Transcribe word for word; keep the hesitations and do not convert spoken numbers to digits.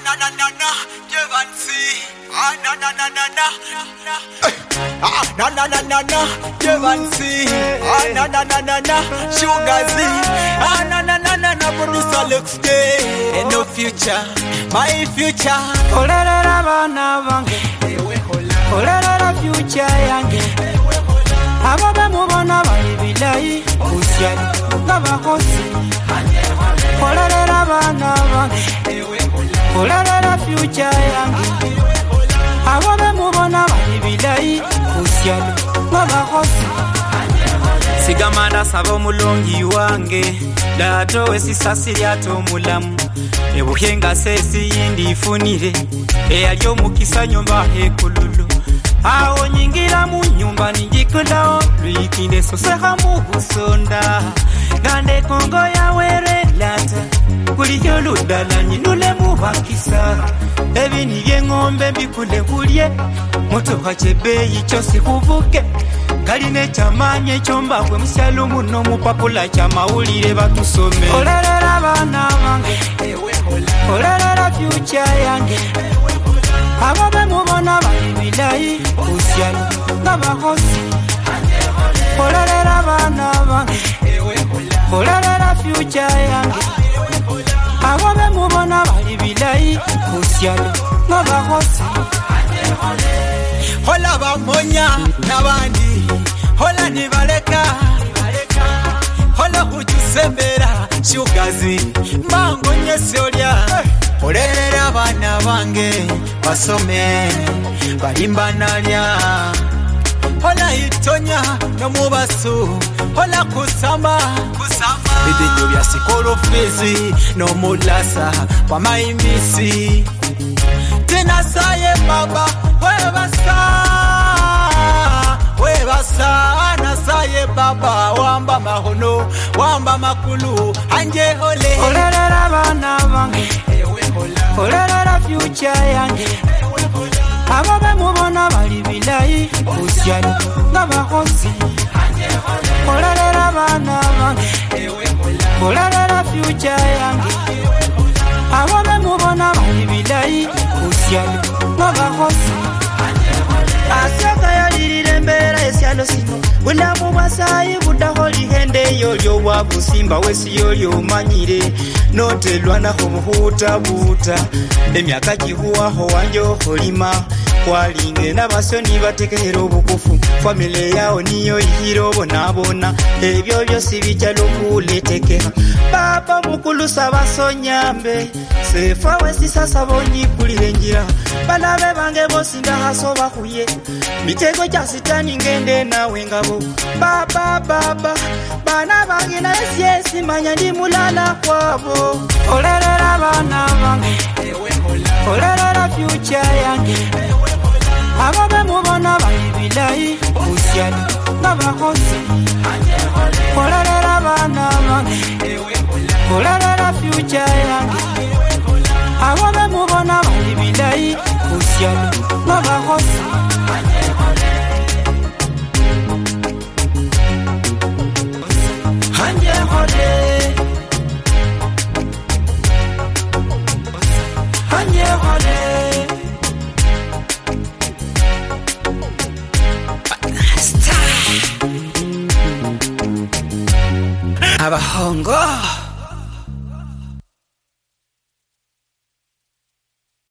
na na na na, Jevansi. Ah na na na na na, ah na na na na na, Jevansi. Ah na na na na na, Sugar Z. Ah na na na na na, producer Lex K. And no future, my future. Olera bana bange, olera future yange. Ababe mubona bali bilayi, usyali ngabakosi. Olera bana bange, olera future yange. Ababe mubona bali bilayi, usyali ngabakosi. Sigamanda sabo mulongi wange, dato wesisasi lyato mulamu. Ebuhenga sesi yindi ifunire, eyalyo mukisa nyumba hekululu. Awo nyingira mu nyumba ninjikundao, lwikinde soseha mu busonda. Gande kongo ya were lata, kuliyo ludala nyinule mu bakisa. Ebi niye ngombe mbikule kulye, motoka chebeyi chose kuvuke. Kaline chamanye chomba kwe msialu muno mupapula chama ulire batusome. Olera bana bange, olera future yange. Ababe mubona bali bilayi, usyali ngabakosi. Olera bana bange, olera future yange. Ababe mubona bali bilayi, usyali ngabakosi. Hola bamonya nabandi, hola nibaleka, hola hujusembera Sugar Z. Mango nyesolya, olera bana bange basome balimba nalya. Hola itonya no mubasu, hola kusamba kusamba. Bidinyo bya sikolo fizi no mulasa kwa maimisi. Tina saye baba webasa, webasa na saye baba wamba mahono wamba makulu anje hole. Olera bana bange, olera future yange. Ababe mubona bali bilayi, usyali ngabakosi. Olera bana bange, olera future yange. Ababe mubona bali bilayi, usyali ngabakosi. Asaka yalirire mbera esyalo sino, bulamu bwasayi budaholi hende yolyo bwabusimba wesi yolyo manyire. Notelwana hobuhuta buta, emyaka jihuwaho wanjo holima. Kwalinge n'abasoni batekehera obukufu, famile yao niyo ihiro bonabona. Ebyo byosi bijalo kuletekeha, baba mukulusa basonyambe. Sefa wesi sasa bonyi kulire njira, balabe bange bosi ndahaso bahuye. Mitego ja sitani ngende nawe ngabo. Baba baba, bana bange na esi esi manya ndi mulala kwabo. Olera bana bange, olera future yange. Ababe mubona bali bilayi, usyali ngabakosi. Olera bana bange, olera future yange. Ababe mubona bali bilayi, usyali ngabakosi. Hanje hode, hanje hode. Abahongo